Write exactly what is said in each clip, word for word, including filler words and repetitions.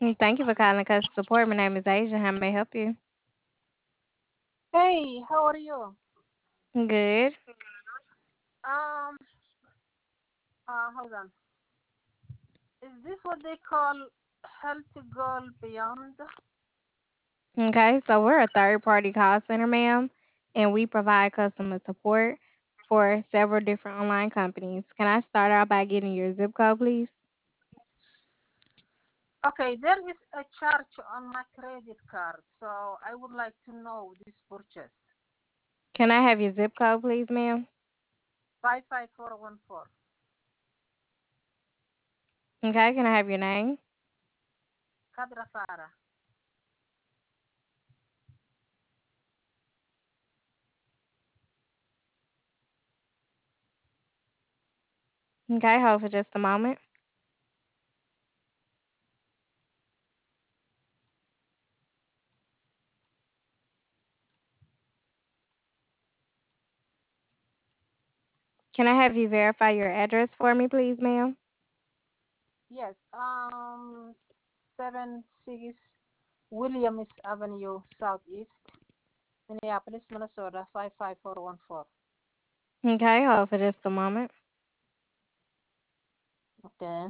Mm, Thank you for calling customer support. My name is Asia. How may I help you? Hey, how are you? Good. Um, uh, hold on. Is this what they call health goal beyond? Okay, so we're a third party call center, ma'am, and we provide customer support for several different online companies. Can I start out by getting your zip code, please? Okay, there is a charge on my credit card, so I would like to know this purchase. Can I have your zip code, please, ma'am? Five five four one four. Okay, can I have your name? Kadra Farah. Okay, hold for just a moment. Can I have you verify your address for me, please, ma'am? Yes. Um, seven six Williams Avenue Southeast, Minneapolis, Minnesota five five four one four. Okay, hold for just a moment. Okay.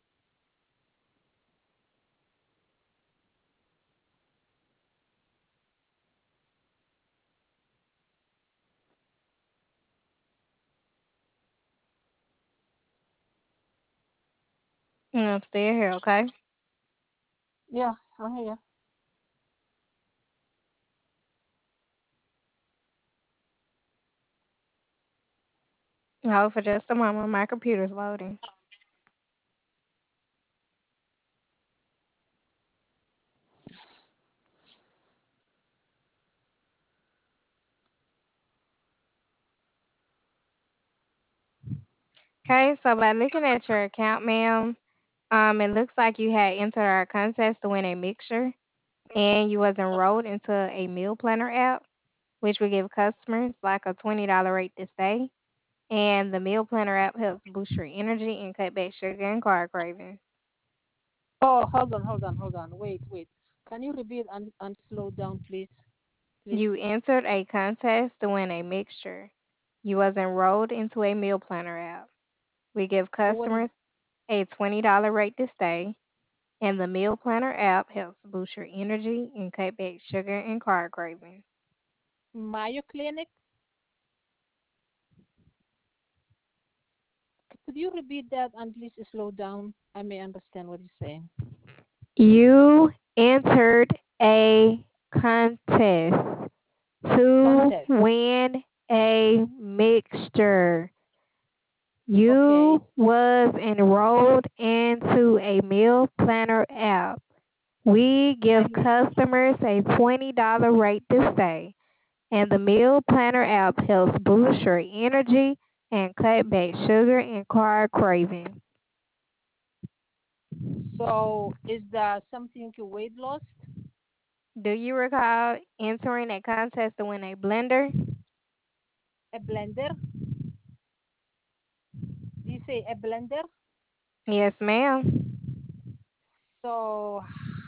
Mm, I'm still here, okay? Yeah, I'm here. Hold for just a moment. My computer's loading. Okay, so by looking at your account, ma'am, Um, it looks like you had entered our contest to win a mixture, and you was enrolled into a meal planner app, which will give customers like a twenty dollar rate to stay. And the meal planner app helps boost your energy and cut back sugar and carb cravings. Oh, hold on, hold on, hold on. Wait, wait. Can you repeat and, and slow down, please? Please. You entered a contest to win a mixture. You was enrolled into a meal planner app. We give So what is customers a twenty dollar rate to stay, and the meal planner app helps boost your energy and cut back sugar and carb cravings. Mayo Clinic? Could you repeat that and please slow down? I may understand what you're saying. You entered a contest to Contest. win a mixture. Okay. You was enrolled into a meal planner app. We give And customers a twenty dollar rate to stay, and the meal planner app helps boost your energy and cut back sugar and carb cravings. so is that something to weight loss? Do you recall entering a contest to win a blender? A blender? Do you say a blender? Yes, ma'am. So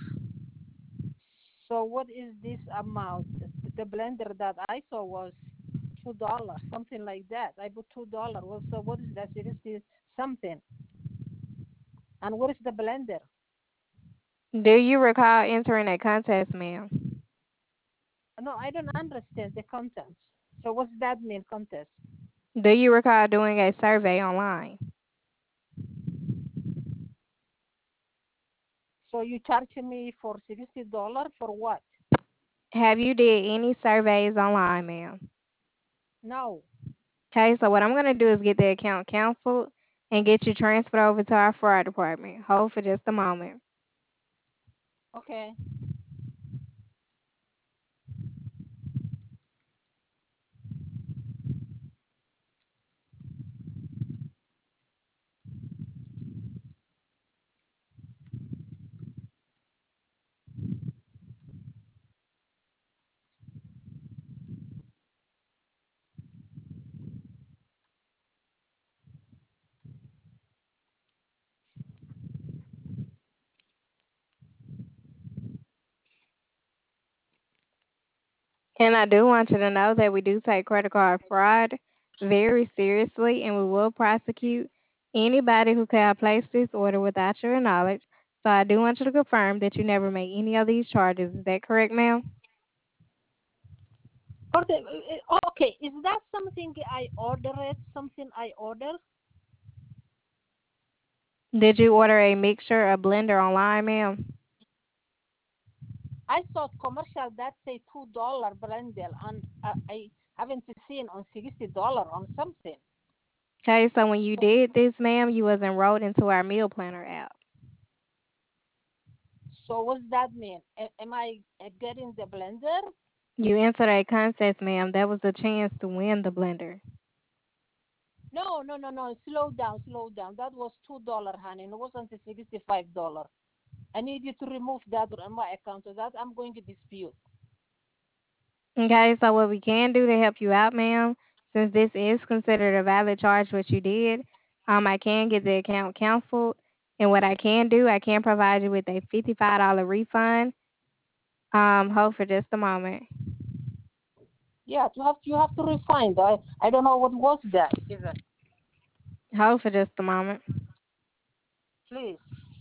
so what is this amount? The, the blender that I saw was two dollars, something like that. I put two dollars. Well, so what is that? Sixty something. And what is the blender? Do you recall entering a contest, ma'am? No, I don't understand the contents. So what's that mean, contest? Do you recall doing a survey online? So you charge me for sixty dollars for what? Have you did any surveys online, ma'am? No. Okay, so what I'm going to do is get the account canceled and get you transferred over to our fraud department. Hold for just a moment. Okay. And I do want you to know that we do take credit card fraud very seriously and we will prosecute anybody who could have placed this order without your knowledge. So I do want you to confirm that you never made any of these charges. Is that correct, ma'am? Okay, uh, uh, okay. Is that something I order it? Something I order? Did you order a mixture, a blender online, ma'am? I saw commercial that say two dollar blendel, and I, I haven't seen on sixty dollar on something. Okay, so when you did this, ma'am, you was enrolled into our meal planner app. So what's that mean? A- am I uh, getting the blender? You entered a contest, ma'am. That was a chance to win the blender. No, no, no, no. Slow down, slow down. That was two dollar, honey. It wasn't sixty five dollar. I need you to remove that on my account. So that I'm going to dispute. Okay, so what we can do to help you out, ma'am, since this is considered a valid charge, what you did, um, I can get the account canceled. And what I can do, I can provide you with a fifty-five dollars refund. Um, hold for just a moment. Yeah, you have you have to refine. I I don't know what was that even. Hold for just a moment. Please.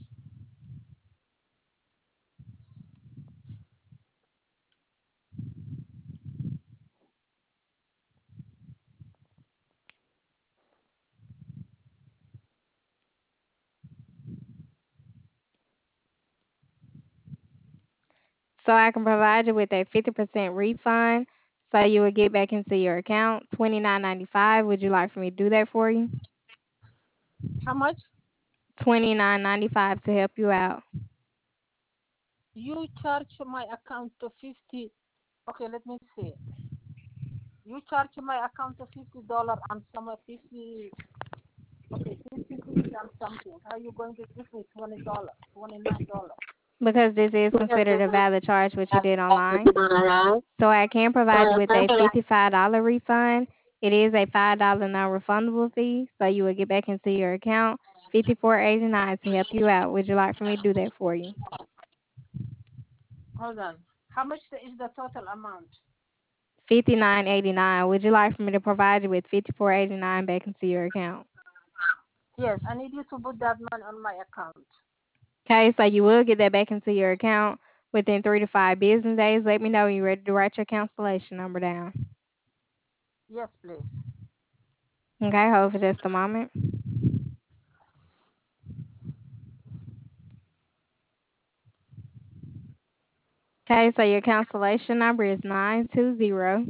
So I can provide you with a fifty percent refund. So you will get back into your account twenty-nine ninety-five. Would you like for me to do that for you? How much? twenty-nine ninety-five to help you out. You charge my account to fifty. Okay, let me see. You charge my account to fifty dollar and some of fifty. Okay, fifty and something. How are you going to give me twenty dollar, twenty nine dollar? Because this is considered a valid charge what you did online. So I can provide you with a fifty-five dollars refund. It is a five dollars non-refundable fee, so you will get back into your account fifty-four eighty-nine to help you out. Would you like for me to do that for you? Hold on. How much is the total amount? fifty-nine eighty-nine. Would you like for me to provide you with fifty-four eighty-nine back into your account? Yes, I need you to put that money on my account. Okay, so you will get that back into your account within three to five business days. Let me know when you're ready to write your cancellation number down. Yes, please. Okay, hold for just a moment. Okay, so your cancellation number is nine two zero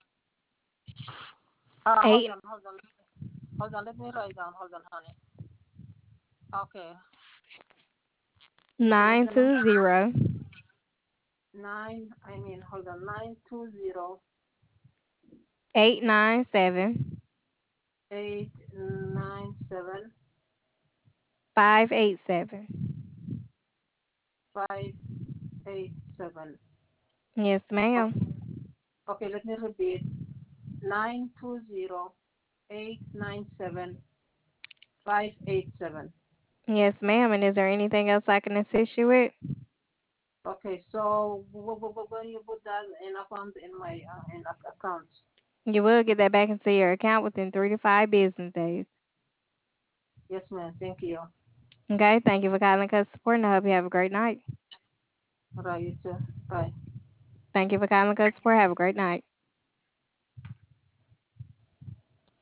Uh, hold eight on, hold on, hold on. Let me write down. Hold on, honey. Okay, okay. What's nine the name? two zero Nine. I mean, hold on. Nine two zero eight nine seven eight nine seven five eight seven. five eight seven. Yes, ma'am. Okay, let me repeat. Nine two zero eight nine seven five eight seven. Yes, ma'am. And is there anything else I can assist you with? Okay, so wh- wh- wh- when you put that in account in my uh, in ac- account. You will get that back into your account within three to five business days. Yes, ma'am. Thank you. Okay, thank you for calling customer support and I hope you have a great night. All right, you too. Bye. Thank you for calling customer support. Have a great night.